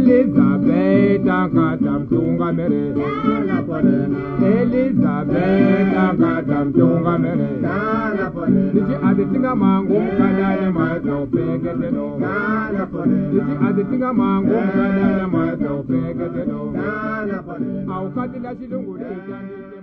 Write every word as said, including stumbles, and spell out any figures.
Elizabeth akatamtunga mere Elizabeth akatamtunga mere Niji aditinga mangu kadale mato peketelo Niji aditinga mangu kadale mato peketelo Au kadila shilungu